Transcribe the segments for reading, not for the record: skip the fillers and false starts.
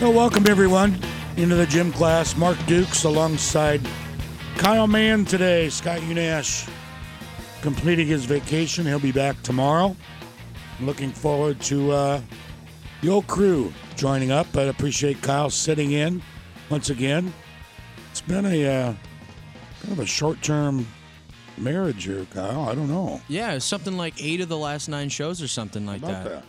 Well, welcome everyone into the gym class. Mark Dukes alongside Kyle Mann today. Scott Unash completing his vacation. He'll be back tomorrow. I'm looking forward to the old crew joining up. I appreciate Kyle sitting in once again. It's been a kind of a short-term marriage here, Kyle. I don't know. Yeah, it's something like 8 of the last 9 shows or something like that.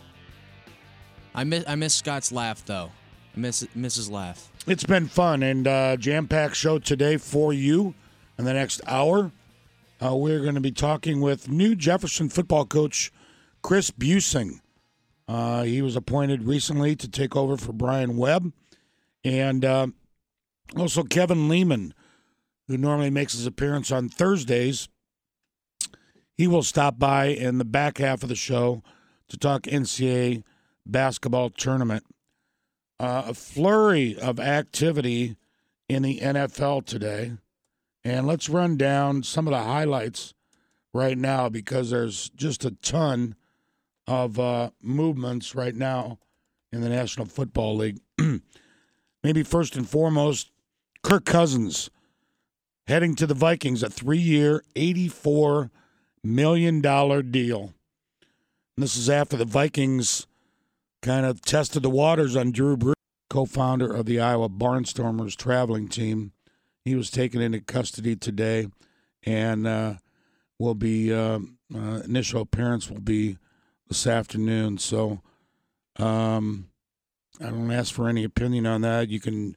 I miss Scott's laugh, though. I miss his laugh. It's been fun and jam-packed show today for you. In the next hour, we're going to be talking with new Jefferson football coach Chris Busing. He was appointed recently to take over for Brian Webb. And also Kevin Lehman, who normally makes his appearance on Thursdays. He will stop by in the back half of the show to talk NCAA basketball tournament. A flurry of activity in the NFL today. And let's run down some of the highlights right now because there's just a ton of movements right now in the National Football League. Maybe first and foremost, Kirk Cousins heading to the Vikings, a 3-year, $84 million deal. And this is after the Vikings kind of tested the waters on Drew Brees, co-founder of the Iowa Barnstormers traveling team. He was taken into custody today and will be initial appearance will be this afternoon. So I don't ask for any opinion on that. You can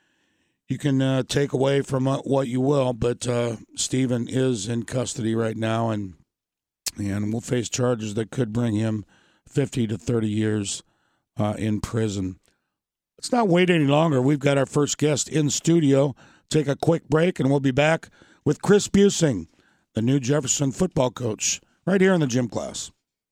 take away from what you will, but Stephen is in custody right now and will face charges that could bring him 50 to 30 years in prison. Let's not wait any longer. We've got our first guest in studio. Take a quick break, and we'll be back with Chris Busing, the new Jefferson football coach, right here in the gym class.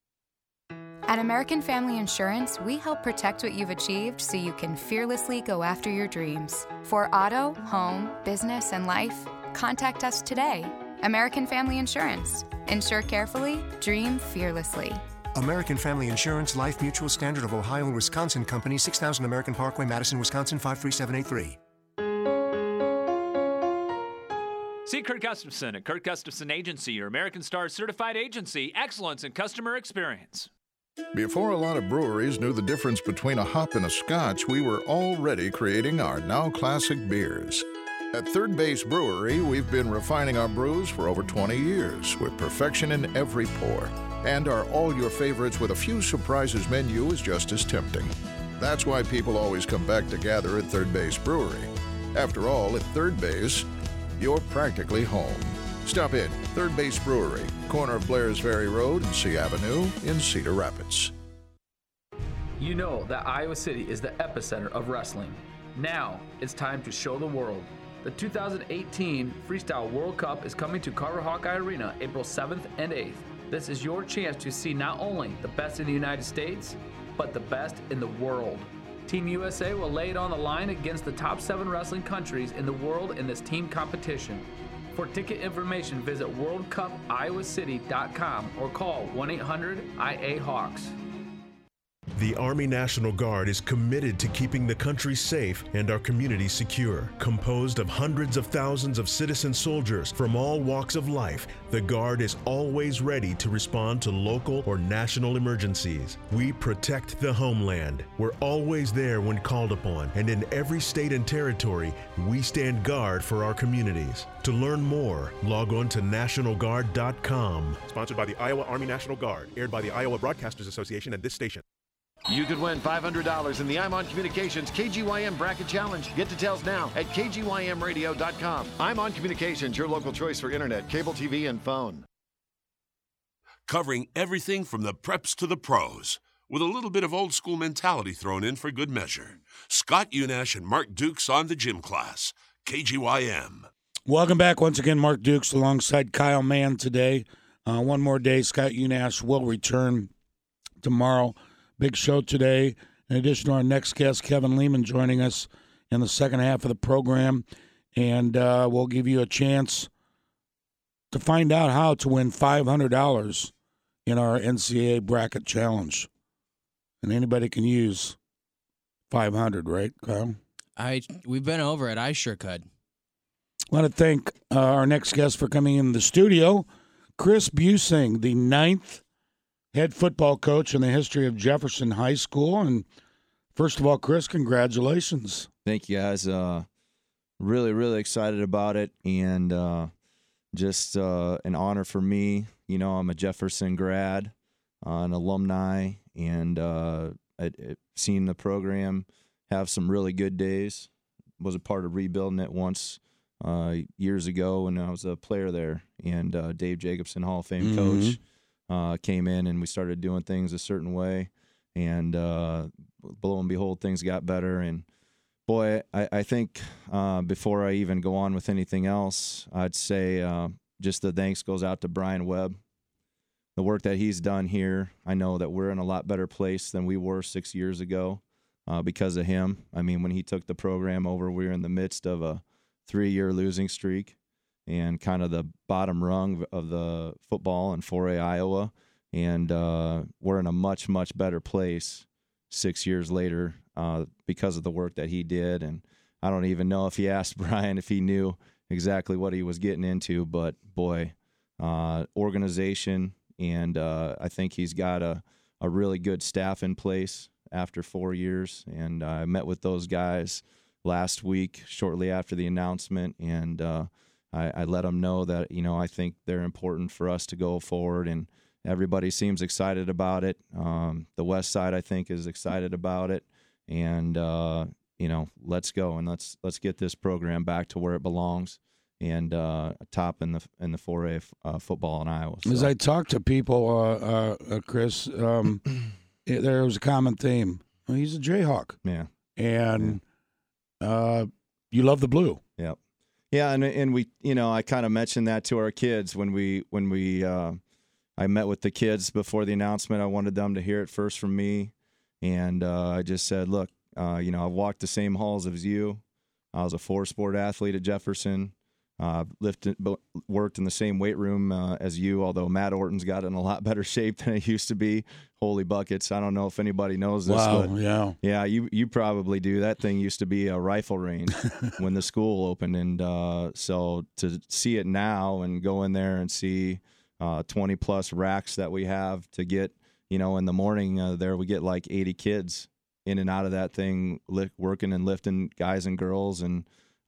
At American Family Insurance, we help protect what you've achieved so you can fearlessly go after your dreams. For auto, home, business, and life, contact us today. American Family Insurance. Insure carefully, dream fearlessly. American Family Insurance, Life Mutual, Standard of Ohio and Wisconsin Company, 6000 American Parkway, Madison, Wisconsin, 53783. See Kurt Gustafson at Kurt Gustafson Agency, your American Star certified agency, excellence in customer experience. Before a lot of breweries knew the difference between a hop and a scotch, we were already creating our now classic beers. At Third Base Brewery, we've been refining our brews for over 20 years with perfection in every pour. And our all-your-favorites with a few surprises menu is just as tempting. That's why people always come back to gather at Third Base Brewery. After all, at Third Base, you're practically home. Stop in, Third Base Brewery, corner of Blairs Ferry Road and C Avenue in Cedar Rapids. You know that Iowa City is the epicenter of wrestling. Now it's time to show the world. The 2018 Freestyle World Cup is coming to Carver Hawkeye Arena April 7th and 8th. This is your chance to see not only the best in the United States, but the best in the world. Team USA will lay it on the line against the top 7 wrestling countries in the world in this team competition. For ticket information, visit worldcupiowacity.com or call 1-800-IA-HAWKS. The Army National Guard is committed to keeping the country safe and our communities secure. Composed of hundreds of thousands of citizen soldiers from all walks of life, the Guard is always ready to respond to local or national emergencies. We protect the homeland. We're always there when called upon, and in every state and territory, we stand guard for our communities. To learn more, log on to NationalGuard.com. Sponsored by the Iowa Army National Guard, aired by the Iowa Broadcasters Association and this station. You could win $500 in the IMON Communications KGYM Bracket Challenge. Get details now at kgymradio.com. IMON Communications, your local choice for internet, cable TV, and phone. Covering everything from the preps to the pros, with a little bit of old school mentality thrown in for good measure. Scott Unash and Mark Dukes on the gym class. KGYM. Welcome back once again, Mark Dukes alongside Kyle Mann today. One more day, Scott Unash will return tomorrow. Big show today. In addition to our next guest, Kevin Lehman, joining us in the second half of the program. And we'll give you a chance to find out how to win $500 in our NCAA Bracket Challenge. And anybody can use 500, right, Kyle? We've been over it. I sure could. I want to thank our next guest for coming in the studio, Chris Busing, the 9th head football coach in the history of Jefferson High School. And first of all, Chris, congratulations. Thank you, guys. Really, really excited about it, and just an honor for me. You know, I'm a Jefferson grad, an alumni, and I've seen the program have some really good days. Was a part of rebuilding it once years ago when I was a player there, and Dave Jacobson, Hall of Fame coach, came in, and we started doing things a certain way, and lo and behold, things got better. And boy, I think before I even go on with anything else, I'd say just the thanks goes out to Brian Webb. The work that he's done here, I know that we're in a lot better place than we were 6 years ago because of him. I mean, when he took the program over, we were in the midst of a 3-year losing streak and kind of the bottom rung of the football in 4A Iowa. And we're in a much, much better place 6 years later because of the work that he did. And I don't even know if he asked Brian if he knew exactly what he was getting into, but boy, organization. And I think he's got a really good staff in place after 4 years. And I met with those guys last week shortly after the announcement, and I let them know that, you know, I think they're important for us to go forward, and everybody seems excited about it. The West Side, I think, is excited about it, and you know, let's go and let's get this program back to where it belongs, and top in the 4A football in Iowa. So. As I talk to people, Chris, there was a common theme. Well, he's a Jayhawk. Yeah, and you love the blue. Yep. Yeah, and we, you know, I kind of mentioned that to our kids when we I met with the kids before the announcement. I wanted them to hear it first from me, and I just said, look, you know, I've walked the same halls as you. I was a 4-sport athlete at Jefferson. Worked in the same weight room as you, although Matt Orton's got in a lot better shape than it used to be. Holy buckets. I don't know if anybody knows this. Wow, but yeah, you probably do. That thing used to be a rifle range when the school opened. And so to see it now and go in there and see 20-plus racks that we have to get, you know, in the morning there we get like 80 kids in and out of that thing, working and lifting, guys and girls, and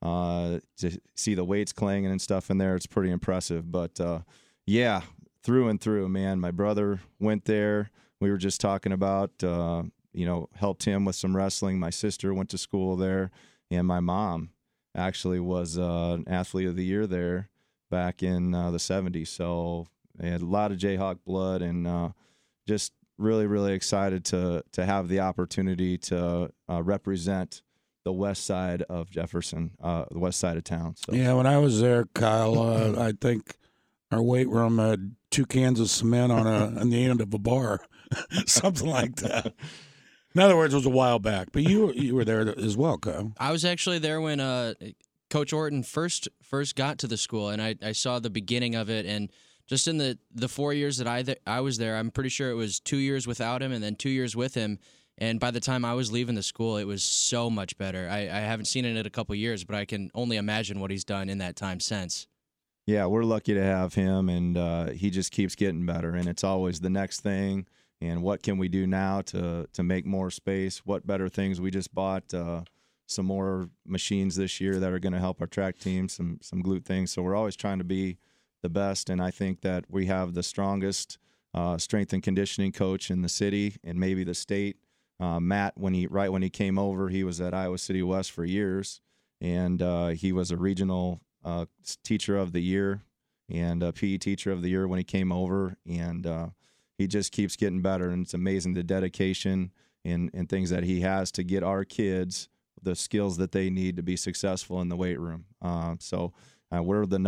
to see the weights clanging and stuff in there, it's pretty impressive. But yeah, through and through, man. My brother went there. We were just talking about, you know, helped him with some wrestling. My sister went to school there, and my mom actually was an athlete of the year there back in the 70s. So I had a lot of Jayhawk blood, and just really, really excited to have the opportunity to represent the west side of Jefferson, the west side of town. So. Yeah, when I was there, Kyle, I think our weight room had 2 cans of cement on the end of a bar, something like that. In other words, it was a while back, but you were there as well, Kyle. I was actually there when Coach Orton first got to the school, and I saw the beginning of it. And just in the 4 years that I was there, I'm pretty sure it was 2 years without him and then 2 years with him. And by the time I was leaving the school, it was so much better. I haven't seen it in a couple of years, but I can only imagine what he's done in that time since. Yeah, we're lucky to have him, and he just keeps getting better. And it's always the next thing, and what can we do now to make more space? What better things? We just bought some more machines this year that are going to help our track team, some glute things. So we're always trying to be the best, and I think that we have the strongest strength and conditioning coach in the city and maybe the state. Matt, when he came over, he was at Iowa City West for years, and he was a regional teacher of the year and a PE teacher of the year when he came over, and he just keeps getting better, and it's amazing the dedication and things that he has to get our kids the skills that they need to be successful in the weight room. So we're the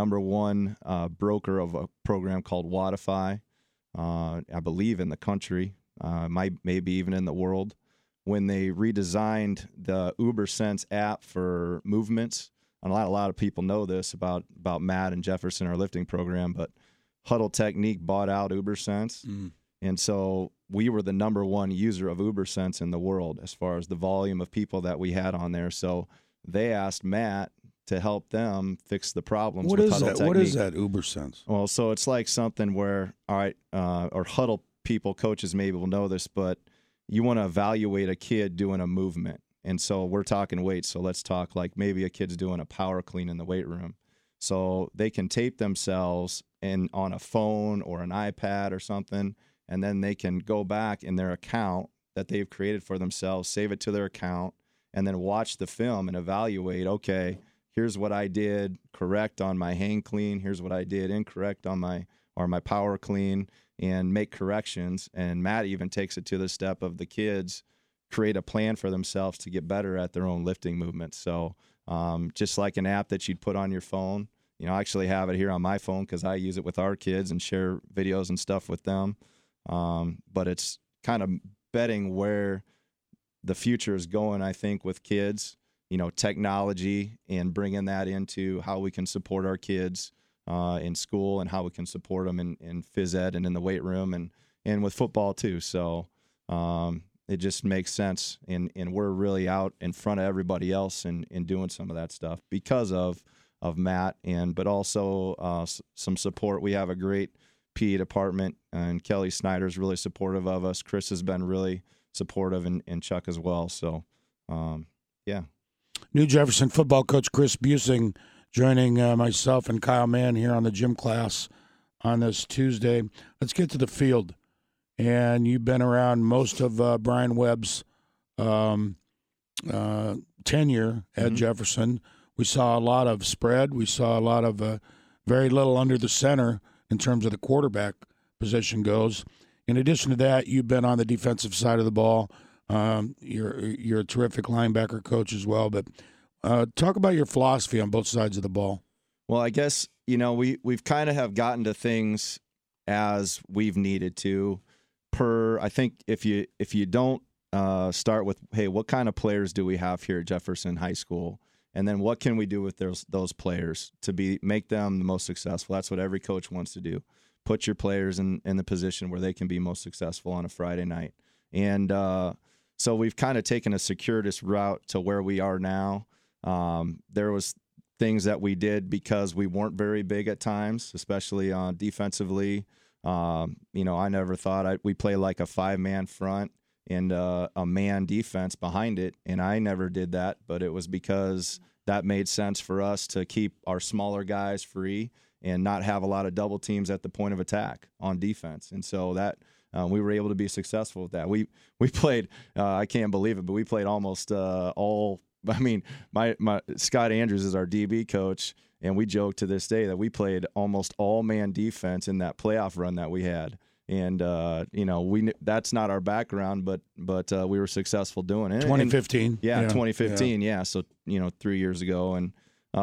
#1 broker of a program called Wodify, I believe in the country, maybe even in the world. When they redesigned the UberSense app for movements, and a lot of people know this about Matt and Jefferson, our lifting program, but Huddle Technique bought out UberSense. And so we were the number one user of UberSense in the world as far as the volume of people that we had on there. So they asked Matt to help them fix the problems. What with is Huddle that? Technique. What is that UberSense? Well, so it's like something where, all right, or Huddle people, coaches maybe will know this, but you want to evaluate a kid doing a movement. And so we're talking weights. So let's talk like maybe a kid's doing a power clean in the weight room. So they can tape themselves on a phone or an iPad or something, and then they can go back in their account that they've created for themselves, save it to their account, and then watch the film and evaluate, okay, here's what I did correct on my hang clean, here's what I did incorrect on my power clean, and make corrections. And Matt even takes it to the step of the kids create a plan for themselves to get better at their own lifting movements. So just like an app that you'd put on your phone, I actually have it here on my phone because I use it with our kids and share videos and stuff with them. But it's kind of betting where the future is going, I think, with kids, technology, and bringing that into how we can support our kids in school and how we can support them in phys ed and in the weight room and with football too. So it just makes sense. And we're really out in front of everybody else in doing some of that stuff because of Matt, but also some support. We have a great PE department, and Kelly Snyder's really supportive of us. Chris has been really supportive, and Chuck as well. So, yeah. New Jefferson football coach Chris Busing joining myself and Kyle Mann here on the gym class on this Tuesday. Let's get to the field. And you've been around most of Brian Webb's tenure at Jefferson. We saw a lot of spread. We saw a lot of very little under the center in terms of the quarterback position goes. In addition to that, you've been on the defensive side of the ball. You're a terrific linebacker coach as well. But talk about your philosophy on both sides of the ball. Well, I guess, we've kind of have gotten to things as we've needed to. I think if you don't start with, hey, what kind of players do we have here at Jefferson High School? And then what can we do with those players to make them the most successful? That's what every coach wants to do. Put your players in the position where they can be most successful on a Friday night. And so we've kind of taken a circuitous route to where we are now. There was things that we did because we weren't very big at times, especially defensively. I never thought we play like a 5-man front and a man defense behind it, and I never did that, but it was because that made sense for us to keep our smaller guys free and not have a lot of double teams at the point of attack on defense. And so that we were able to be successful with that. We played, I can't believe it, but we played almost all. I mean, my Scott Andrews is our DB coach, and we joke to this day that we played almost all man defense in that playoff run that we had. And that's not our background, but we were successful doing it. 2015, 2015, yeah. So 3 years ago, and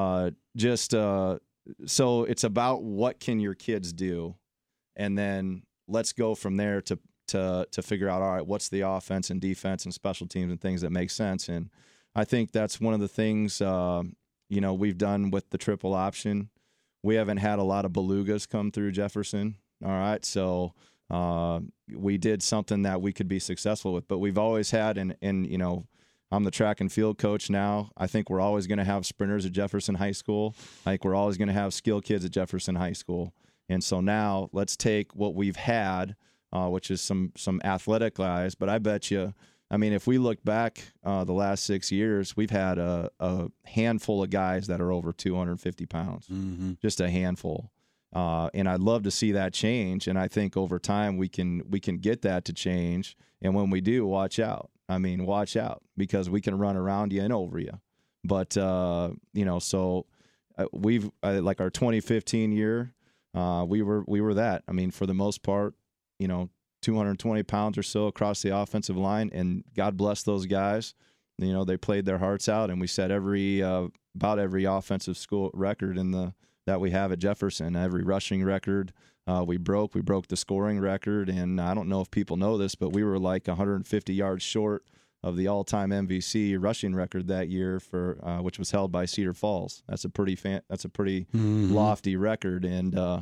so it's about what can your kids do, and then let's go from there to figure out, all right, what's the offense and defense and special teams and things that make sense. And I think that's one of the things we've done with the triple option. We haven't had a lot of belugas come through Jefferson. All right, so we did something that we could be successful with, but we've always had, and I'm the track and field coach now. I think we're always going to have sprinters at Jefferson High School. I think we're always going to have skill kids at Jefferson High School. And so now let's take what we've had, which is some athletic guys, but I bet you, if we look back the last 6 years, we've had a handful of guys that are over 250 pounds, just a handful. And I'd love to see that change. And I think over time we can get that to change. And when we do, watch out. Watch out, because we can run around you and over you. But, so we've like our 2015 year, we were that. For the most part, 220 pounds or so across the offensive line, and God bless those guys. They played their hearts out, and we set about every offensive school record that we have at Jefferson. Every rushing record we broke the scoring record, and I don't know if people know this, but we were like 150 yards short of the all-time MVC rushing record that year for which was held by Cedar Falls. That's a pretty lofty record, and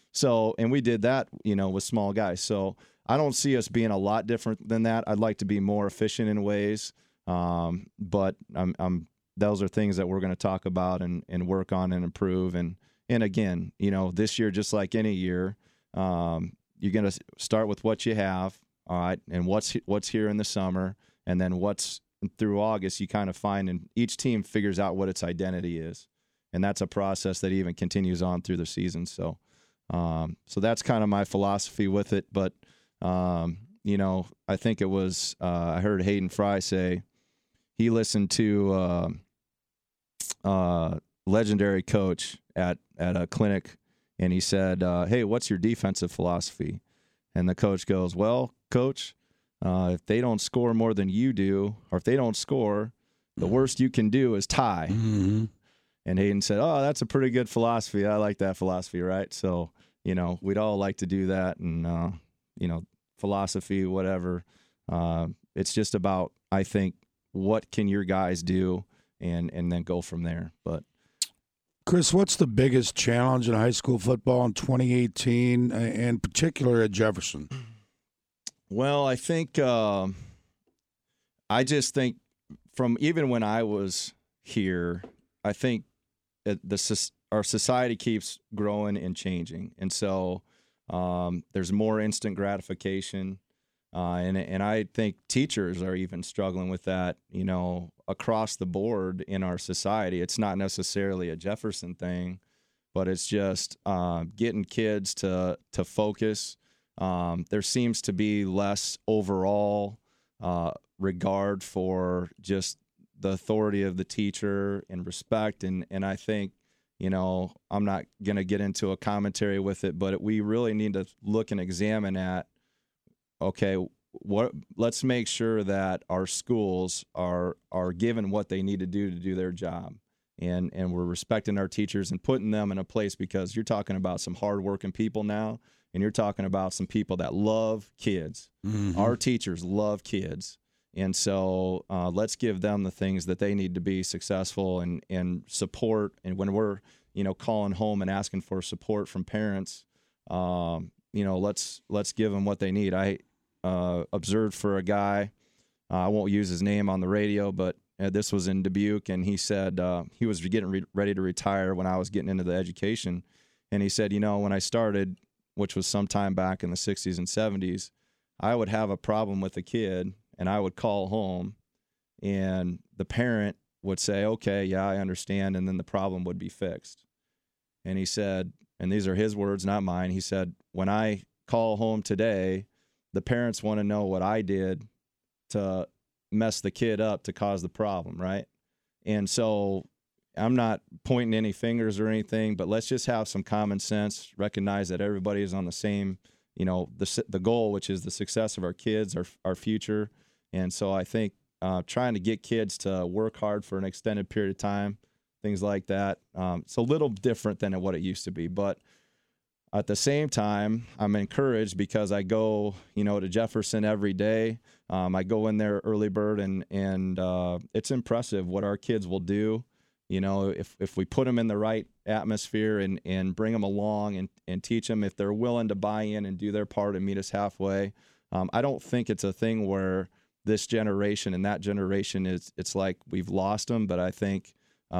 So, and we did that, with small guys. So I don't see us being a lot different than that. I'd like to be more efficient in ways, but those are things that we're going to talk about and work on and improve. And again, this year, just like any year, you're going to start with what you have, all right, and what's here in the summer, and then what's through August. You kind of find, and each team figures out what its identity is, and that's a process that even continues on through the season. So, so that's kind of my philosophy with it. But I think it was I heard Hayden Fry say he listened to legendary coach at a clinic, and he said, "Hey, what's your defensive philosophy?" And the coach goes, "Well, coach, if they don't score more than you do, or if they don't score, the worst you can do is tie." Mm-hmm. And Hayden said, "Oh, that's a pretty good philosophy. I like that philosophy, right?" So, we'd all like to do that, and philosophy, whatever. It's just about, I think, what can your guys do, and then go from there. But Chris, what's the biggest challenge in high school football in 2018, and particular at Jefferson? Well, I think I just think from even when I was here, I think our society keeps growing and changing, and so there's more instant gratification, and I think teachers are even struggling with that, across the board in our society. It's not necessarily a Jefferson thing, but it's just getting kids to focus. There seems to be less overall regard for just the authority of the teacher and respect, and I think, I'm not going to get into a commentary with it, but we really need to look and examine at, okay, let's make sure that our schools are given what they need to do their job, and we're respecting our teachers and putting them in a place, because you're talking about some hardworking people now, and you're talking about some people that love kids. Mm-hmm. Our teachers love kids. And so let's give them the things that they need to be successful and support. And when we're, calling home and asking for support from parents, let's give them what they need. I observed for a guy, I won't use his name on the radio, but this was in Dubuque, and he said he was getting ready to retire when I was getting into the education. And he said, when I started, which was sometime back in the 60s and 70s, I would have a problem with a kid, and I would call home, and the parent would say, "Okay, yeah, I understand," and then the problem would be fixed. And he said, and these are his words, not mine, he said, "When I call home today, the parents want to know what I did to mess the kid up to cause the problem," right? And so I'm not pointing any fingers or anything, but let's just have some common sense, recognize that everybody is on the same, the goal, which is the success of our kids, our future. And so I think trying to get kids to work hard for an extended period of time, things like that, it's a little different than what it used to be. But at the same time, I'm encouraged because I go, to Jefferson every day. I go in there early bird, and it's impressive what our kids will do. If we put them in the right atmosphere and bring them along and teach them, if they're willing to buy in and do their part and meet us halfway. I don't think it's a thing where this generation and that generation it's like we've lost them, but I think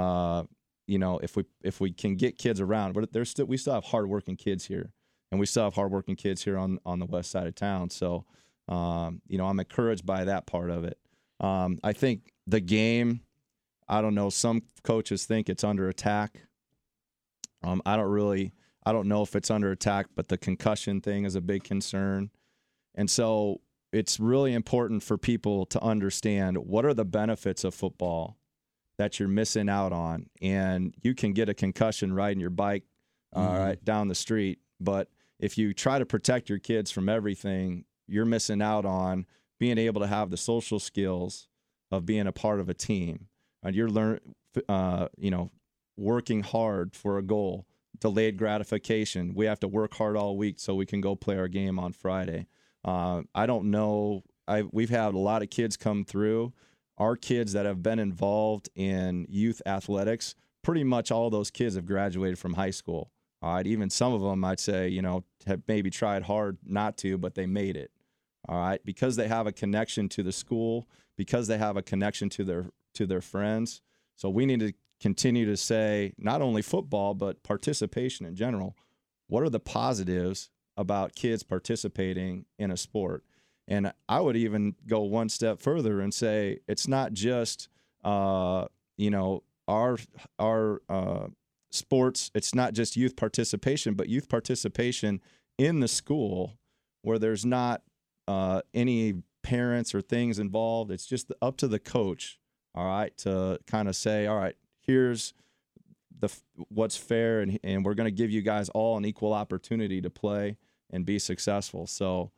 if we can get kids around, but we still have hardworking kids here, and we still have hardworking kids here on the west side of town. So I'm encouraged by that part of it. I think the game, I don't know, some coaches think it's under attack. I don't know if it's under attack, but the concussion thing is a big concern. And so it's really important for people to understand what are the benefits of football that you're missing out on. And you can get a concussion riding your bike right down the street, but if you try to protect your kids from everything, you're missing out on being able to have the social skills of being a part of a team. And you're working hard for a goal, delayed gratification. We have to work hard all week so we can go play our game on Friday. I don't know. We've had a lot of kids come through. Our kids that have been involved in youth athletics, pretty much all those kids have graduated from high school. All right, even some of them I'd say, have maybe tried hard not to, but they made it. All right, because they have a connection to the school, because they have a connection to their friends. So we need to continue to say not only football, but participation in general. What are the positives about kids participating in a sport? And I would even go one step further and say it's not just our sports. It's not just youth participation, but youth participation in the school where there's not any parents or things involved. It's just up to the coach, all right, to kind of say, all right, here's what's fair, and we're going to give you guys all an equal opportunity to play and be successful. So,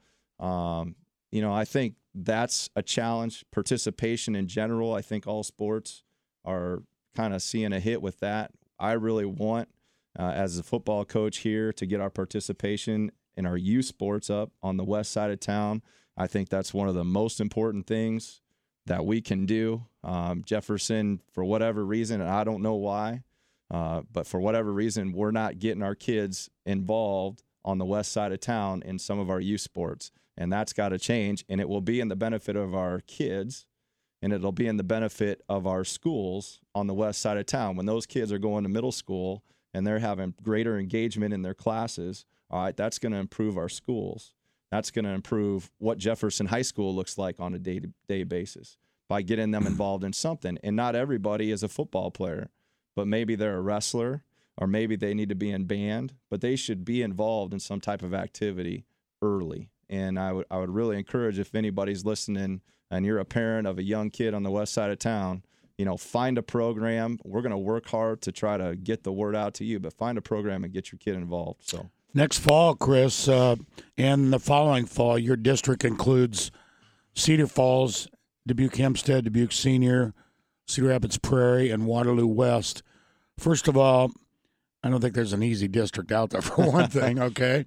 I think that's a challenge. Participation in general, I think all sports are kind of seeing a hit with that. I really want, as a football coach here, to get our participation in our youth sports up on the west side of town. I think that's one of the most important things that we can do. Jefferson, for whatever reason, and I don't know why, but for whatever reason, we're not getting our kids involved on the west side of town in some of our youth sports. And that's got to change, and it will be in the benefit of our kids, and it'll be in the benefit of our schools on the west side of town. When those kids are going to middle school and they're having greater engagement in their classes, all right, that's going to improve our schools. That's going to improve what Jefferson High School looks like on a day-to-day basis by getting them involved in something. And not everybody is a football player, but maybe they're a wrestler, or maybe they need to be in band, but they should be involved in some type of activity early. And I would really encourage, if anybody's listening and you're a parent of a young kid on the west side of town, find a program. We're going to work hard to try to get the word out to you, but find a program and get your kid involved. So next fall, Chris, and the following fall, your district includes Cedar Falls, Dubuque Hempstead, Dubuque Senior, Cedar Rapids Prairie, and Waterloo West. First of all, I don't think there's an easy district out there, for one thing, okay?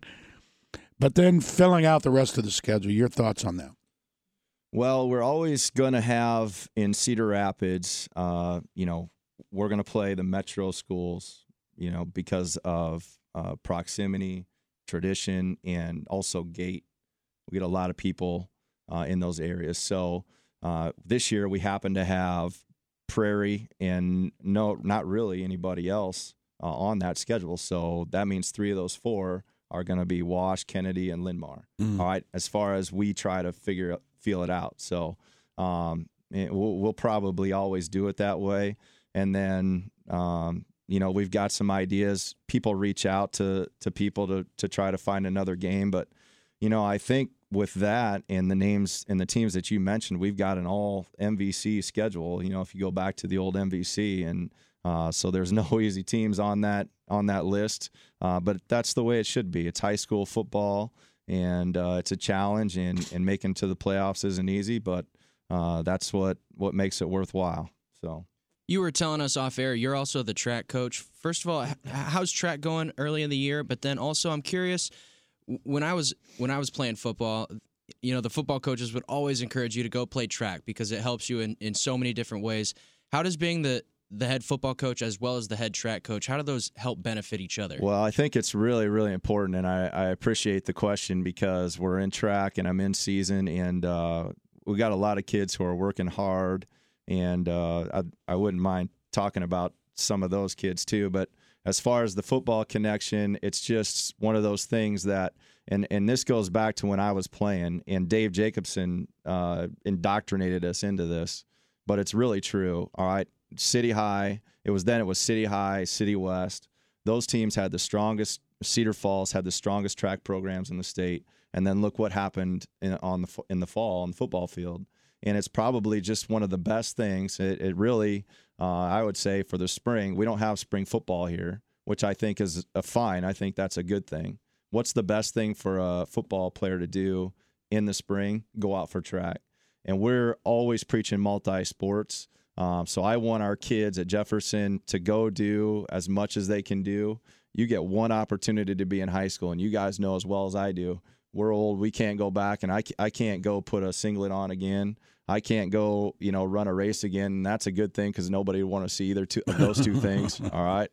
But then filling out the rest of the schedule, your thoughts on that? Well, we're always going to have in Cedar Rapids, we're going to play the metro schools, because of proximity, tradition, and also gate. We get a lot of people in those areas. So this year we happen to have Prairie and not really anybody else on that schedule. So that means 3 of those 4 are going to be Wash, Kennedy, and Linn-Mar. All right, as far as we try to feel it out. So we'll probably always do it that way. And then, we've got some ideas. People reach out to people to try to find another game. But, I think with that and the names and the teams that you mentioned, we've got an all MVC schedule, if you go back to the old MVC. And so there's no easy teams on that list. But that's the way it should be. It's high school football, and it's a challenge, and making to the playoffs isn't easy, but that's what makes it worthwhile. So you were telling us off air, you're also the track coach. First of all, how's track going early in the year? But then also, I'm curious, when I was playing football, the football coaches would always encourage you to go play track because it helps you in so many different ways. How does being the head football coach as well as the head track coach, how do those help benefit each other? Well, I think it's really, really important, and I appreciate the question because we're in track and I'm in season, and we got a lot of kids who are working hard, and I wouldn't mind talking about some of those kids too. But as far as the football connection, it's just one of those things that, and this goes back to when I was playing, and Dave Jacobson indoctrinated us into this, but it's really true. All right. City High, it was City High, City West. Those teams had the strongest, Cedar Falls had the strongest track programs in the state. And then look what happened in the fall on the football field. And it's probably just one of the best things. It really, I would say, for the spring, we don't have spring football here, which I think is fine. I think that's a good thing. What's the best thing for a football player to do in the spring? Go out for track. And we're always preaching multi-sports. So I want our kids at Jefferson to go do as much as they can do. You get one opportunity to be in high school, and you guys know as well as I do, we're old. We can't go back, and I can't go put a singlet on again. I can't go, run a race again. And that's a good thing because nobody would want to see either of those two things. All right.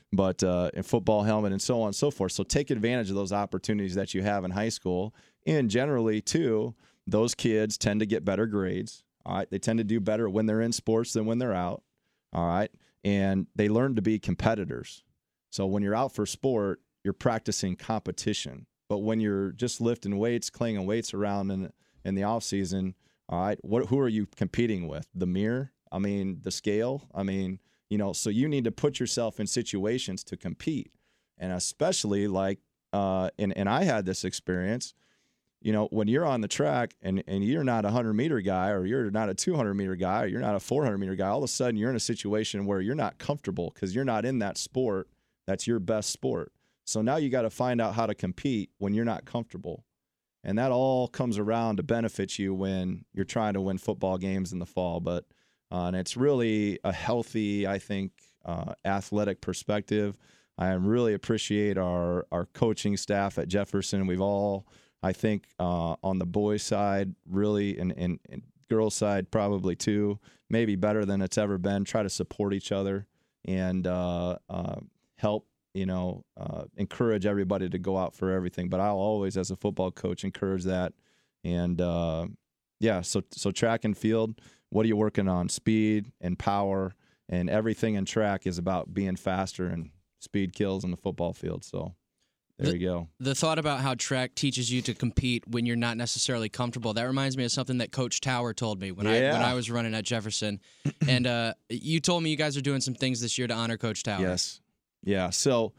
but a football helmet and so on and so forth. So take advantage of those opportunities that you have in high school. And generally, too, those kids tend to get better grades. All right, they tend to do better when they're in sports than when they're out. All right, and they learn to be competitors. So when you're out for sport, you're practicing competition. But when you're just lifting weights, clanging weights around in the off season, all right, who are you competing with? The mirror? I mean, the scale? I mean, so you need to put yourself in situations to compete. And especially like, and I had this experience, when you're on the track and you're not a 100-meter guy, or you're not a 200-meter guy, or you're not a 400-meter guy, all of a sudden you're in a situation where you're not comfortable because you're not in that sport. That's your best sport. So now you got to find out how to compete when you're not comfortable. And that all comes around to benefit you when you're trying to win football games in the fall. But and it's really a healthy, I think, athletic perspective. I really appreciate our coaching staff at Jefferson. We've all, I think, on the boys' side, really, and girls' side probably too, maybe better than it's ever been, try to support each other and help, encourage everybody to go out for everything. But I'll always, as a football coach, encourage that. And, so track and field, what are you working on? Speed and power, and everything in track is about being faster, and speed kills in the football field. So there you go. The thought about how track teaches you to compete when you're not necessarily comfortable, that reminds me of something that Coach Tower told me when I was running at Jefferson. And you told me you guys are doing some things this year to honor Coach Tower. Yes. Yeah. So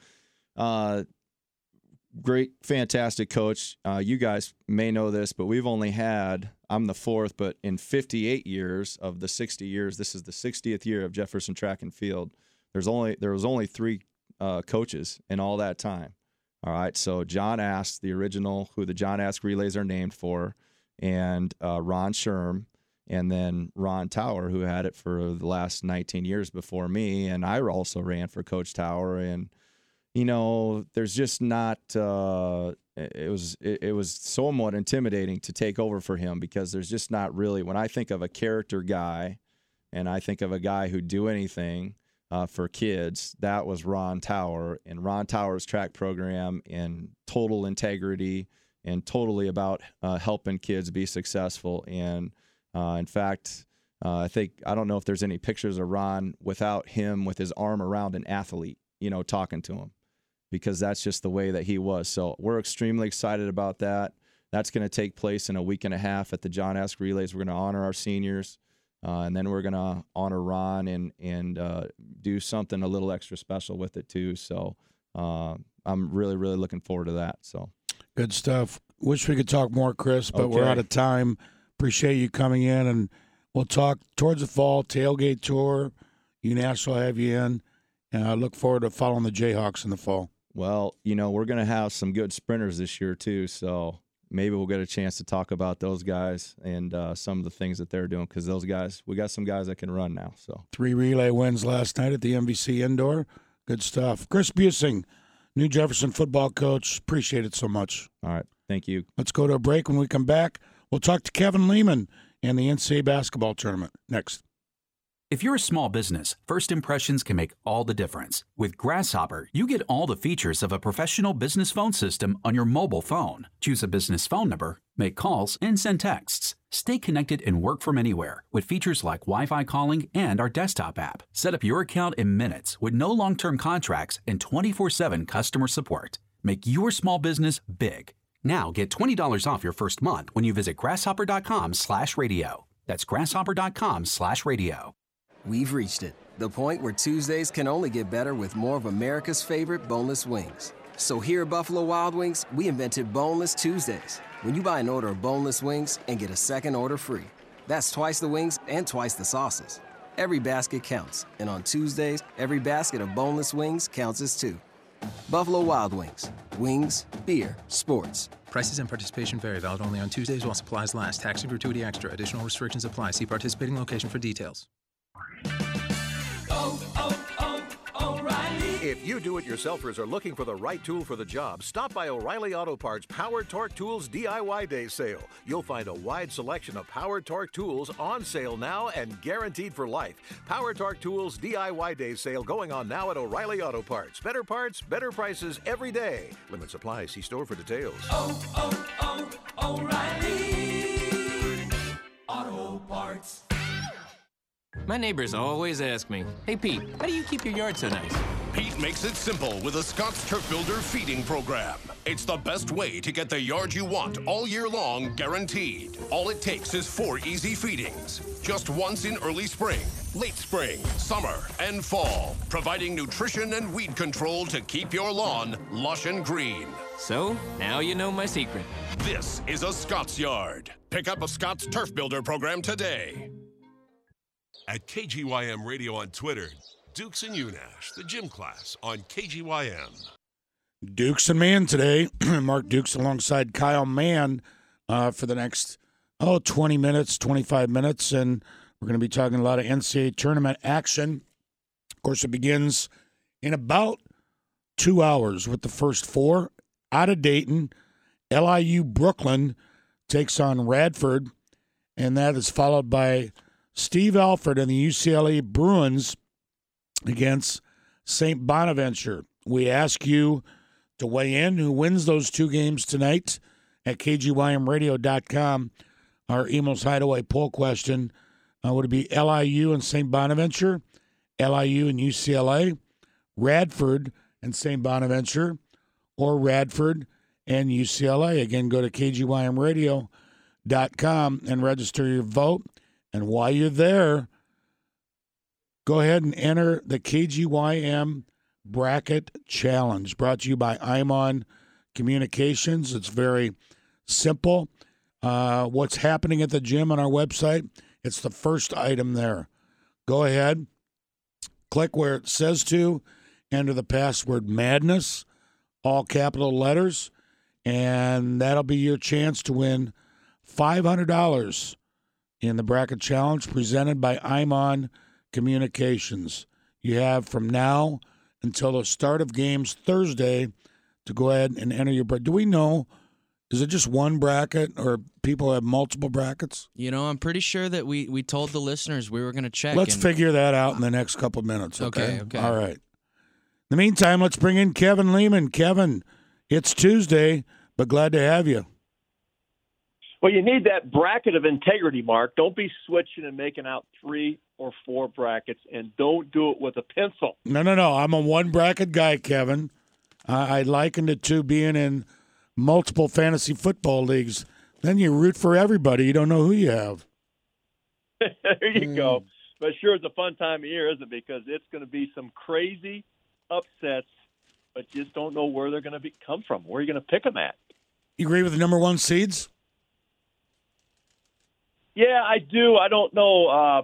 great, fantastic coach. You guys may know this, but we've only had, I'm the fourth, but in 58 years of the 60 years, this is the 60th year of Jefferson Track and Field. There was only 3 coaches in all that time. All right, so John Ask, the original, who the John Ask relays are named for, and Ron Sherm, and then Ron Tower, who had it for the last 19 years before me, and I also ran for Coach Tower. And there's just not. It was somewhat intimidating to take over for him, because there's just not really. When I think of a character guy, and I think of a guy who'd do anything for kids, that was Ron Tower, and Ron Tower's track program, and total integrity, and totally about helping kids be successful. And in fact, I don't know if there's any pictures of Ron without him with his arm around an athlete, talking to him, because that's just the way that he was. So we're extremely excited about that. That's going to take place in a week and a half at the John Ask Relays. We're going to honor our seniors. And then we're going to honor Ron and do something a little extra special with it too. So I'm really, really looking forward to that. So good stuff. Wish we could talk more, Chris, but we're out of time. Appreciate you coming in, and we'll talk towards the fall, tailgate tour. UNAS will have you in, and I look forward to following the Jayhawks in the fall. Well, we're going to have some good sprinters this year too, so maybe we'll get a chance to talk about those guys and some of the things that they're doing, because those guys, we got some guys that can run now. So 3 relay wins last night at the MVC Indoor. Good stuff. Chris Busing, new Jefferson football coach. Appreciate it so much. All right. Thank you. Let's go to a break. When we come back, we'll talk to Kevin Lehman and the NCAA basketball tournament. Next. If you're a small business, first impressions can make all the difference. With Grasshopper, you get all the features of a professional business phone system on your mobile phone. Choose a business phone number, make calls, and send texts. Stay connected and work from anywhere with features like Wi-Fi calling and our desktop app. Set up your account in minutes with no long-term contracts and 24/7 customer support. Make your small business big. Now get $20 off your first month when you visit grasshopper.com/radio. That's grasshopper.com/radio. We've reached it, the point where Tuesdays can only get better with more of America's favorite boneless wings. So here at Buffalo Wild Wings, we invented Boneless Tuesdays. When you buy an order of boneless wings and get a second order free. That's twice the wings and twice the sauces. Every basket counts, and on Tuesdays, every basket of boneless wings counts as 2. Buffalo Wild Wings. Wings, beer, sports. Prices and participation vary. Valid only on Tuesdays while supplies last. Tax and gratuity extra. Additional restrictions apply. See participating location for details. O'Reilly If you do-it-yourselfers are looking for the right tool for the job, stop by O'Reilly Auto Parts Power Torque Tools DIY Day Sale. You'll find a wide selection of Power Torque tools on sale now and guaranteed for life. Power Torque Tools DIY Day Sale going on now at O'Reilly Auto Parts. Better parts, better prices every day. Limit supply. See store for details. O'Reilly Auto Parts. My neighbors always ask me, "Hey Pete, how do you keep your yard so nice?" Pete makes it simple with a Scott's Turf Builder feeding program. It's the best way to get the yard you want all year long, guaranteed. All it takes is 4 easy feedings. Just once in early spring, late spring, summer, and fall, providing nutrition and weed control to keep your lawn lush and green. So, now you know my secret. This is a Scott's Yard. Pick up a Scott's Turf Builder program today. At KGYM Radio on Twitter, Dukes and Unash, the gym class on KGYM. Dukes and Mann today. Mark Dukes alongside Kyle Mann for the next 20 minutes, 25 minutes, and we're going to be talking a lot of NCAA tournament action. Of course, it begins in about 2 hours with the first 4 out of Dayton. LIU Brooklyn takes on Radford, and that is followed by Steve Alford and the UCLA Bruins against St. Bonaventure. We ask you to weigh in who wins those 2 games tonight at KGYMradio.com. Our Emo's Hideaway poll question, would it be LIU and St. Bonaventure, LIU and UCLA, Radford and St. Bonaventure, or Radford and UCLA? Again, go to KGYMradio.com and register your vote. And while you're there, go ahead and enter the KGYM Bracket Challenge, brought to you by Imon Communications. It's very simple. What's happening at the gym on our website, it's the first item there. Go ahead, click where it says to, enter the password MADNESS, all capital letters, and that'll be your chance to win $500 in the Bracket Challenge presented by Imon Communications. You have from now until the start of games Thursday to go ahead and enter your bracket. Do we know, is it just one bracket or people have multiple brackets? You know, I'm pretty sure that we told the listeners we were going to check. Let's figure that out in the next couple minutes, okay? Okay. All right. In the meantime, let's bring in Kevin Lehman. Kevin, it's Tuesday, but glad to have you. Well, you need that bracket of integrity, Mark. Don't be switching and making out 3 or 4 brackets, and don't do it with a pencil. No. I'm a one-bracket guy, Kevin. I liken it to being in multiple fantasy football leagues. Then you root for everybody. You don't know who you have. There you go. But sure, it's a fun time of year, isn't it? Because it's going to be some crazy upsets, but you just don't know where they're going to come from. Where are you going to pick them at? You agree with the number 1 seeds? Yeah, I do. I don't know.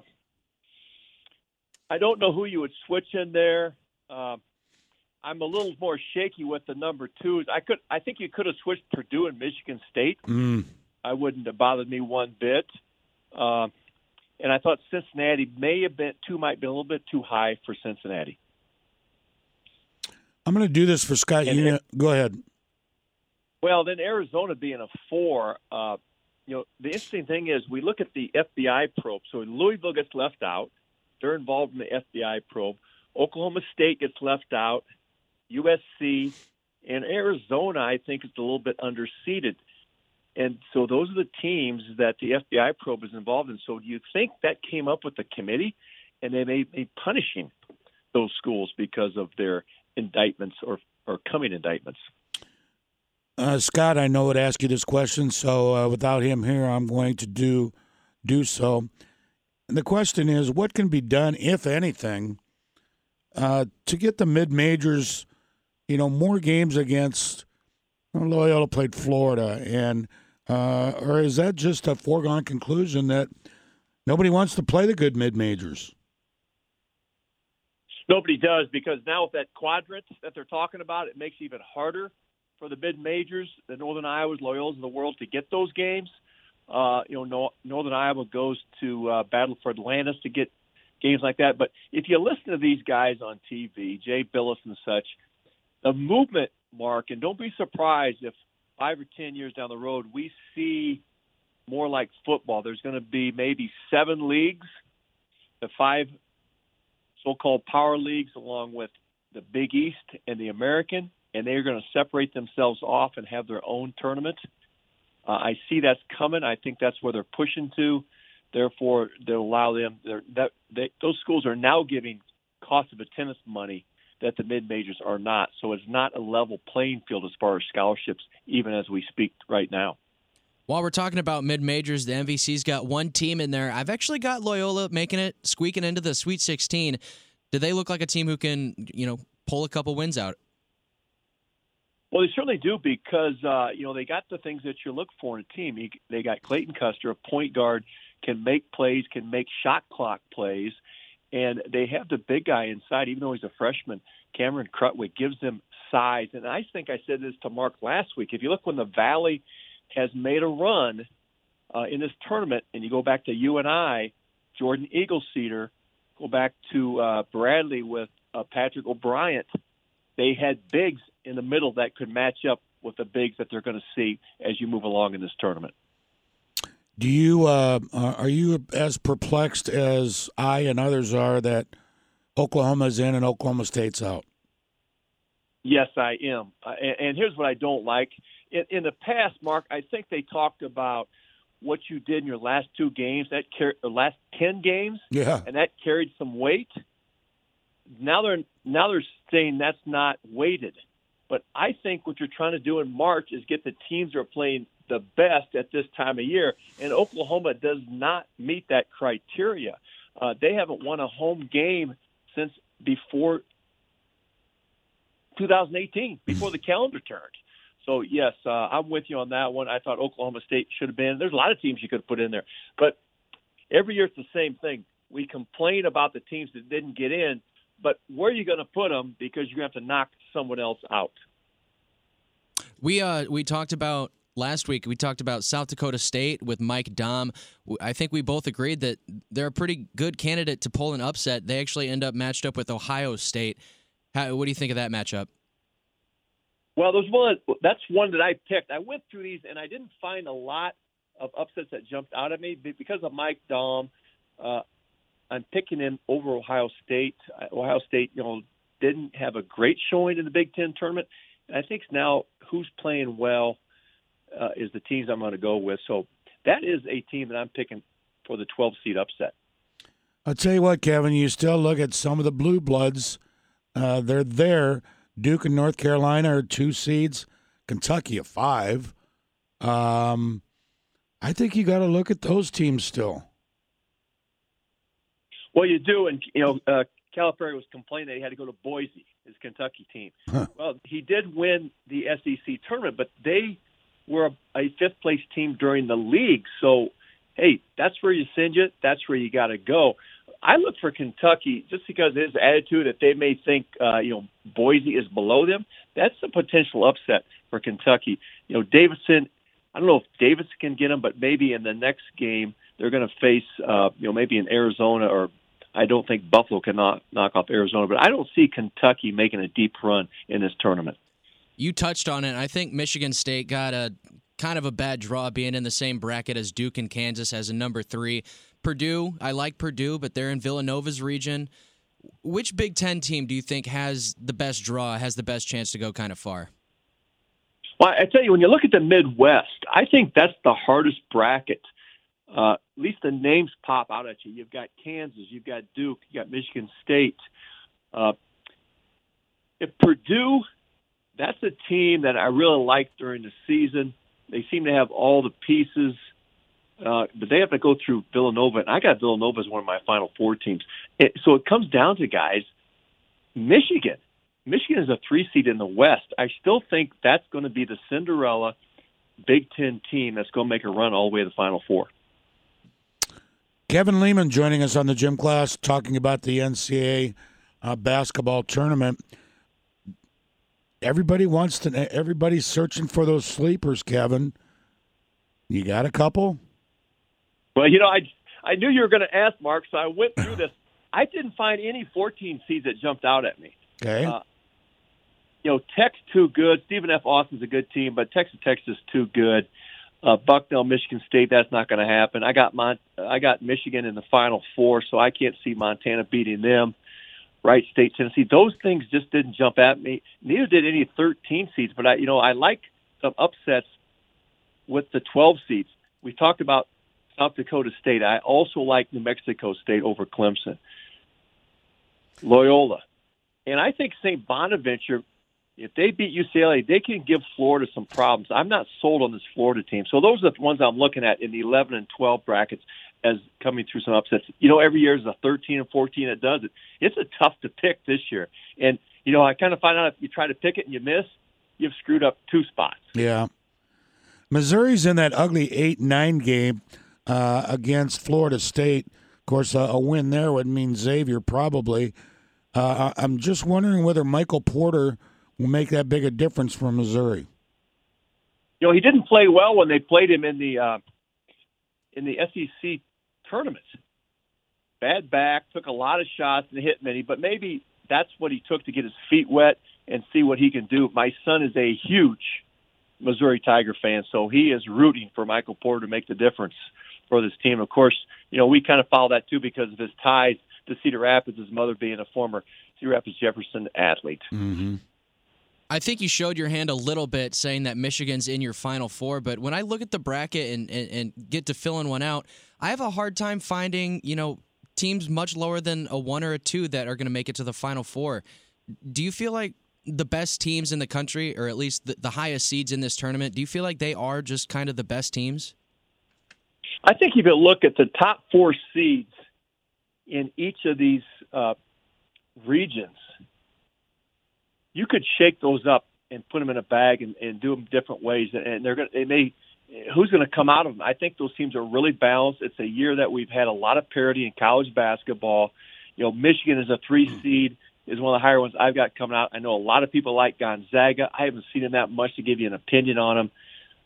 I don't know who you would switch in there. I'm a little more shaky with the number 2s. I think you could have switched Purdue and Michigan State. I wouldn't have bothered me one bit. And I thought Cincinnati might be a little bit too high for Cincinnati. I'm going to do this for Scott. Go ahead. Well, then Arizona being a 4. The interesting thing is we look at the FBI probe. So Louisville gets left out. They're involved in the FBI probe. Oklahoma State gets left out. USC and Arizona, I think, is a little bit underseeded. And so those are the teams that the FBI probe is involved in. So do you think that came up with the committee and they may be punishing those schools because of their indictments or coming indictments? Scott, I know would ask you this question, so without him here, I'm going to do so. And the question is, what can be done, if anything, to get the mid-majors, more games against Loyola played Florida, and or is that just a foregone conclusion that nobody wants to play the good mid-majors? Nobody does, because now with that quadrant that they're talking about, it makes it even harder for the mid-majors, the Northern Iowas, Loyolas of the world, to get those games. Northern Iowa goes to battle for Atlantis to get games like that. But if you listen to these guys on TV, Jay Billis and such, the movement, Mark, and don't be surprised if 5 or 10 years down the road we see more like football. There's going to be maybe 7 leagues, the 5 so-called power leagues along with the Big East and the American, and they're going to separate themselves off and have their own tournament. I see that's coming. I think that's where they're pushing to. Therefore, they'll allow them. Those schools are now giving cost of attendance money that the mid-majors are not. So it's not a level playing field as far as scholarships, even as we speak right now. While we're talking about mid-majors, the MVC's got one team in there. I've actually got Loyola squeaking into the Sweet 16. Do they look like a team who can, pull a couple wins out? Well, they certainly do because, they got the things that you look for in a team. They got Clayton Custer, a point guard, can make plays, can make shot clock plays, and they have the big guy inside, even though he's a freshman. Cameron Crutwick gives them size. And I think I said this to Mark last week. If you look when the Valley has made a run in this tournament, and you go back to UNI, Jordan Eagle-Cedar, go back to Bradley with Patrick O'Brien, they had bigs in the middle that could match up with the bigs that they're going to see as you move along in this tournament. Do you are you as perplexed as I and others are that Oklahoma's in and Oklahoma State's out? Yes, I am. And here's what I don't like. In the past, Mark, I think they talked about what you did in your last 2 games, the last 10 games, and that carried some weight. Now they're saying that's not weighted. But I think what you're trying to do in March is get the teams that are playing the best at this time of year, and Oklahoma does not meet that criteria. They haven't won a home game since before 2018, before the calendar turned. So, yes, I'm with you on that one. I thought Oklahoma State should have been. There's a lot of teams you could have put in there. But every year it's the same thing. We complain about the teams that didn't get in, but where are you going to put them because you're going to have to knock someone else out? We talked about last week, we talked about South Dakota State with Mike Dahm. I think we both agreed that they're a pretty good candidate to pull an upset. They actually end up matched up with Ohio State. What do you think of that matchup? Well, that's one that I picked. I went through these, and I didn't find a lot of upsets that jumped out at me. Because of Mike Dahm, I'm picking him over Ohio State. Ohio State, didn't have a great showing in the Big Ten tournament. And I think now who's playing well is the teams I'm going to go with. So that is a team that I'm picking for the 12-seed upset. I'll tell you what, Kevin, you still look at some of the blue bloods. They're there. Duke and North Carolina are 2 seeds. Kentucky a 5. I think you got to look at those teams still. Well, you do, and Calipari was complaining that he had to go to Boise, his Kentucky team. Huh. Well, he did win the SEC tournament, but they were a 5th-place team during the league. So, hey, that's where you send you. That's where you got to go. I look for Kentucky just because of his attitude that they may think, Boise is below them. That's a potential upset for Kentucky. Davidson, I don't know if Davidson can get them, but maybe in the next game they're going to face, maybe in Arizona, or I don't think Buffalo can knock off Arizona, but I don't see Kentucky making a deep run in this tournament. You touched on it. I think Michigan State got a kind of a bad draw being in the same bracket as Duke and Kansas as a number 3. Purdue, I like Purdue, but they're in Villanova's region. Which Big Ten team do you think has the best draw, has the best chance to go kind of far? Well, I tell you, when you look at the Midwest, I think that's the hardest bracket. At least the names pop out at you. You've got Kansas, you've got Duke, you've got Michigan State. If Purdue, that's a team that I really like during the season. They seem to have all the pieces. But they have to go through Villanova, and I got Villanova as one of my Final Four teams. So it comes down to, guys, Michigan. Michigan is a 3-seed in the West. I still think that's going to be the Cinderella Big Ten team that's going to make a run all the way to the Final Four. Kevin Lehman joining us on the gym class talking about the NCAA basketball tournament. Everybody's searching for those sleepers, Kevin. You got a couple? Well, I knew you were going to ask, Mark, so I went through this. I didn't find any 14 seeds that jumped out at me. Okay. Tech's too good. Stephen F. Austin's a good team, but Texas Tech's just too good. Bucknell, Michigan State, that's not going to happen. I got Michigan in the Final Four, so I can't see Montana beating them. Wright State, Tennessee, those things just didn't jump at me. Neither did any 13 seeds, but I like some upsets with the 12 seeds. We talked about South Dakota State. I also like New Mexico State over Clemson. Loyola. And I think St. Bonaventure, if they beat UCLA, they can give Florida some problems. I'm not sold on this Florida team. So those are the ones I'm looking at in the 11 and 12 brackets as coming through some upsets. Every year is a 13 and 14 that does it. It's a tough to pick this year. And, I kind of find out if you try to pick it and you miss, you've screwed up 2 spots. Yeah. Missouri's in that ugly 8-9 game against Florida State. Of course, a win there would mean Xavier probably. I'm just wondering whether Michael Porter will make that big a difference for Missouri. He didn't play well when they played him in the SEC tournament. Bad back, took a lot of shots and hit many, but maybe that's what he took to get his feet wet and see what he can do. My son is a huge Missouri Tiger fan, so he is rooting for Michael Porter to make the difference for this team. Of course, we kind of follow that too because of his ties to Cedar Rapids, his mother being a former Cedar Rapids Jefferson athlete. Mm-hmm. I think you showed your hand a little bit saying that Michigan's in your Final Four, but when I look at the bracket and get to filling one out, I have a hard time finding, teams much lower than a 1 or a 2 that are going to make it to the Final Four. Do you feel like the best teams in the country, or at least the highest seeds in this tournament, do you feel like they are just kind of the best teams? I think if you look at the top 4 seeds in each of these regions, you could shake those up and put them in a bag and do them different ways, and who's going to come out of them? I think those teams are really balanced. It's a year that we've had a lot of parity in college basketball. Michigan is a 3 seed, is one of the higher ones I've got coming out. I know a lot of people like Gonzaga. I haven't seen them that much to give you an opinion on them.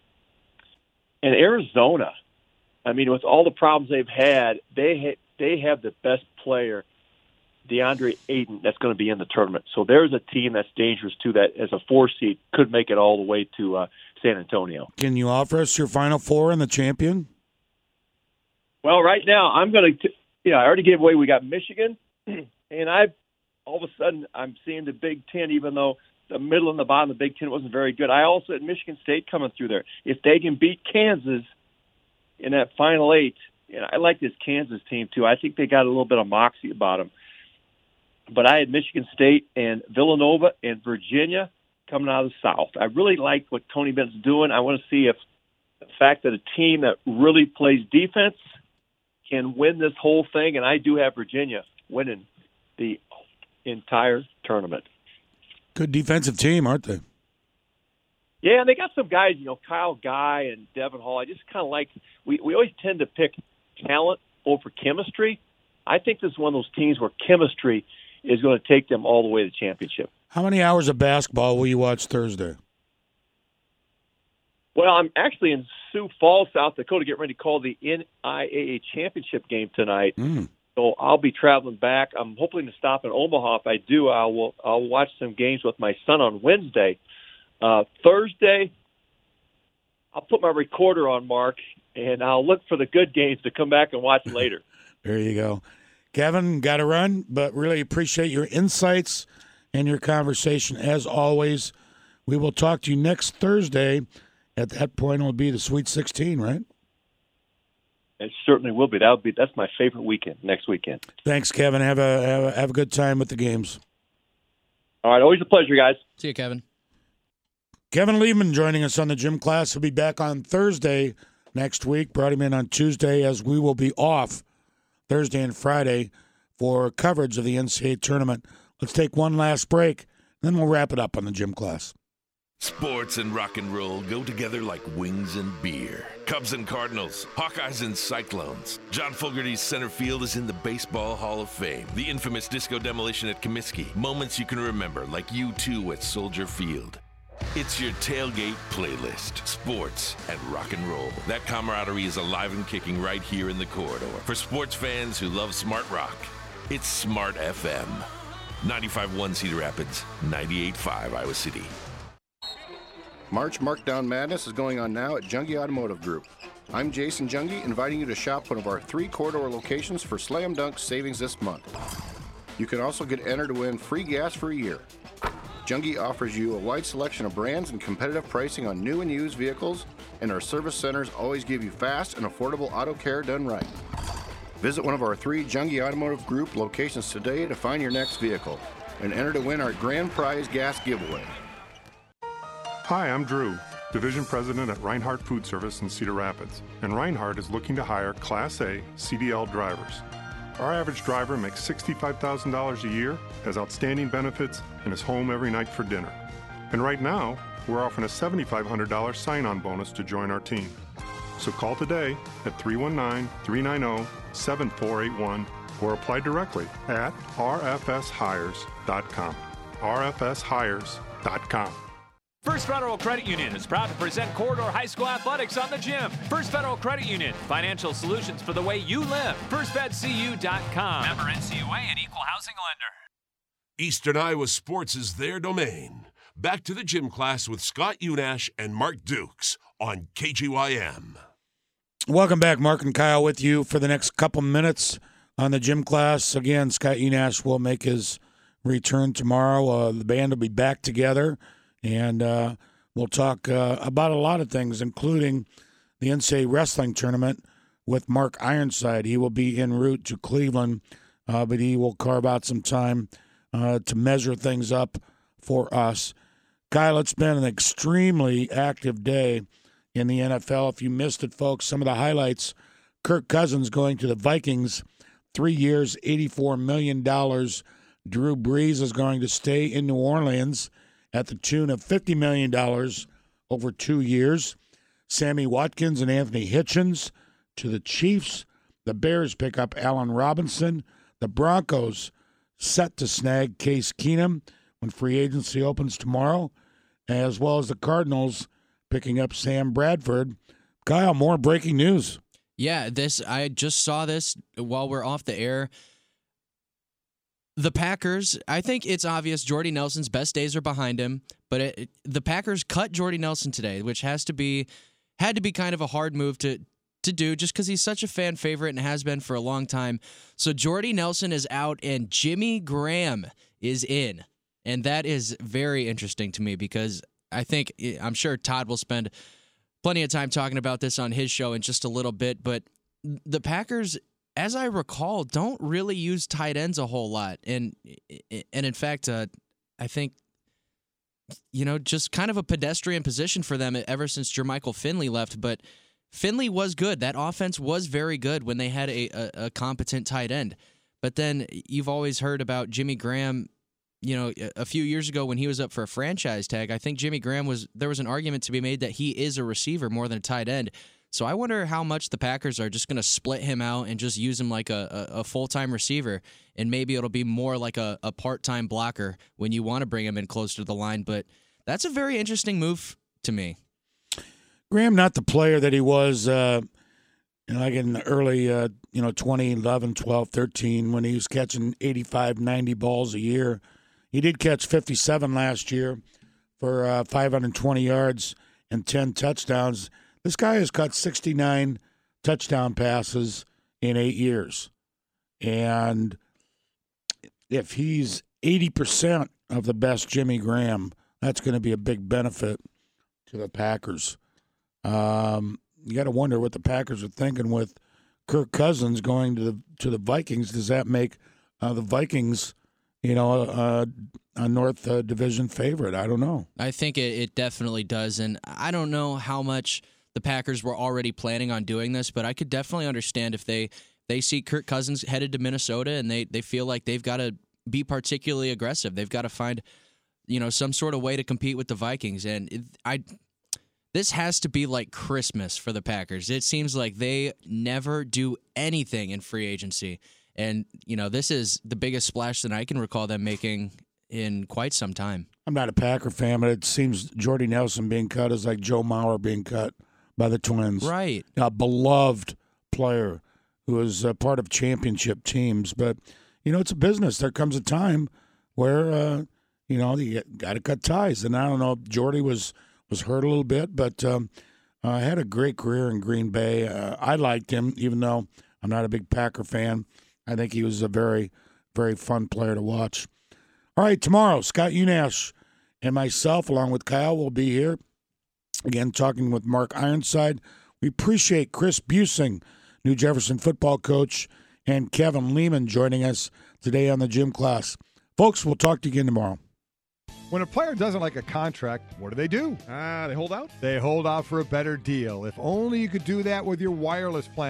And Arizona, with all the problems they've had, they have the best player, DeAndre Ayton, that's going to be in the tournament. So there's a team that's dangerous, too, that as a 4 seed could make it all the way to San Antonio. Can you offer us your Final Four and the champion? Well, right now, I'm going to, I already gave away, we got Michigan, and all of a sudden, I'm seeing the Big Ten, even though the middle and the bottom of the Big Ten wasn't very good. I also had Michigan State coming through there. If they can beat Kansas in that Final 8, and I like this Kansas team, too. I think they got a little bit of moxie about them. But I had Michigan State and Villanova and Virginia coming out of the South. I really like what Tony Bennett's doing. I want to see if the fact that a team that really plays defense can win this whole thing, and I do have Virginia winning the entire tournament. Good defensive team, aren't they? Yeah, and they got some guys, Kyle Guy and Devin Hall. I just kind of like we always tend to pick talent over chemistry. I think this is one of those teams where chemistry is going to take them all the way to the championship. How many hours of basketball will you watch Thursday? Well, I'm actually in Sioux Falls, South Dakota, getting ready to call the NIAA championship game tonight. So I'll be traveling back. I'm hoping to stop in Omaha. If I do, I'll watch some games with my son on Wednesday. Thursday, I'll put my recorder on, Mark, and I'll look for the good games to come back and watch later. There you go. Kevin, got to run, but really appreciate your insights and your conversation as always. We will talk to you next Thursday. At that point, it'll be the Sweet 16, right? It certainly will be. That's my favorite weekend, next weekend. Thanks, Kevin. Have a good time with the games. All right, always a pleasure, guys. See you, Kevin. Kevin Liebman joining us on the gym class. He'll be back on Thursday next week. Brought him in on Tuesday as we will be off Thursday and Friday for coverage of the NCAA tournament. Let's take one last break, then we'll wrap it up on the gym class. Sports and rock and roll go together like wings and beer. Cubs and Cardinals, Hawkeyes and Cyclones. John Fogerty's center field is in the Baseball Hall of Fame. The infamous disco demolition at Comiskey. Moments you can remember, like U2 at Soldier Field. It's your tailgate playlist, sports and rock and roll. That camaraderie is alive and kicking right here in the corridor. For sports fans who love smart rock It's Smart FM. 95.1 Cedar Rapids, 98.5 Iowa City. March Markdown Madness is going on now at Jungie Automotive Group. I'm Jason Jungie, inviting you to shop one of our 3 corridor locations for Slam Dunk savings this month. You can also get entered to win free gas for a year. Jungie offers you a wide selection of brands and competitive pricing on new and used vehicles, and our service centers always give you fast and affordable auto care done right. Visit one of our 3 Jungie Automotive Group locations today to find your next vehicle and enter to win our grand prize gas giveaway. Hi, I'm Drew, Division President at Reinhardt Food Service in Cedar Rapids, and Reinhardt is looking to hire Class A CDL drivers. Our average driver makes $65,000 a year, has outstanding benefits, and is home every night for dinner. And right now, we're offering a $7,500 sign-on bonus to join our team. So call today at 319-390-7481 or apply directly at rfshires.com. rfshires.com. First Federal Credit Union is proud to present Corridor High School Athletics on the Gym. First Federal Credit Union, financial solutions for the way you live. FirstFedCU.com. Member NCUA and Equal Housing Lender. Eastern Iowa Sports is their domain. Back to the gym class with Scott Unash and Mark Dukes on KGYM. Welcome back. Mark and Kyle with you for the next couple minutes on the gym class. Again, Scott Unash will make his return tomorrow. The band will be back together. And we'll talk about a lot of things, including the NCAA wrestling tournament with Mark Ironside. He will be en route to Cleveland, but he will carve out some time to measure things up for us. Kyle, it's been an extremely active day in the NFL. If you missed it, folks, some of the highlights: Kirk Cousins going to the Vikings, 3 years, $84 million. Drew Brees is going to stay in New Orleans at the tune of $50 million over 2 years. Sammy Watkins and Anthony Hitchens to the Chiefs. The Bears pick up Allen Robinson. The Broncos set to snag Case Keenum when free agency opens tomorrow, as well as the Cardinals picking up Sam Bradford. Kyle, more breaking news. Yeah, I just saw this while we're off the air. The Packers, I think it's obvious Jordy Nelson's best days are behind him, but the Packers cut Jordy Nelson today, which had to be kind of a hard move to do just because he's such a fan favorite and has been for a long time. So Jordy Nelson is out and Jimmy Graham is in, and that is very interesting to me because I'm sure Todd will spend plenty of time talking about this on his show in just a little bit, but the Packers, as I recall, don't really use tight ends a whole lot. And in fact, I think, just kind of a pedestrian position for them ever since Jermichael Finley left. But Finley was good. That offense was very good when they had a competent tight end. But then you've always heard about Jimmy Graham, a few years ago when he was up for a franchise tag. I think Jimmy Graham there was an argument to be made that he is a receiver more than a tight end. So I wonder how much the Packers are just going to split him out and just use him like a full-time receiver, and maybe it'll be more like a part-time blocker when you want to bring him in closer to the line. But that's a very interesting move to me. Graham, not the player that he was like in the early 2011, 12, 13 when he was catching 85, 90 balls a year. He did catch 57 last year for 520 yards and 10 touchdowns. This guy has caught 69 touchdown passes in 8 years. And if he's 80% of the best Jimmy Graham, that's going to be a big benefit to the Packers. You got to wonder what the Packers are thinking with Kirk Cousins going to the Vikings. Does that make the Vikings, a North Division favorite? I don't know. I think it definitely does. And I don't know how much the Packers were already planning on doing this, but I could definitely understand if they see Kirk Cousins headed to Minnesota and they feel like they've got to be particularly aggressive. They've got to find, some sort of way to compete with the Vikings. And this has to be like Christmas for the Packers. It seems like they never do anything in free agency. And, this is the biggest splash that I can recall them making in quite some time. I'm not a Packer fan, but it seems Jordy Nelson being cut is like Joe Mauer being cut by the Twins. Right. A beloved player who was part of championship teams. But, it's a business. There comes a time where, you got to cut ties. And I don't know if Jordy was hurt a little bit, but had a great career in Green Bay. I liked him, even though I'm not a big Packer fan. I think he was a very, very fun player to watch. All right, tomorrow, Scott Unash and myself, along with Kyle, will be here. Again, talking with Mark Ironside. We appreciate Chris Busing, New Jefferson football coach, and Kevin Lehman joining us today on the Gym Class. Folks, we'll talk to you again tomorrow. When a player doesn't like a contract, what do? They hold out? They hold out for a better deal. If only you could do that with your wireless plan.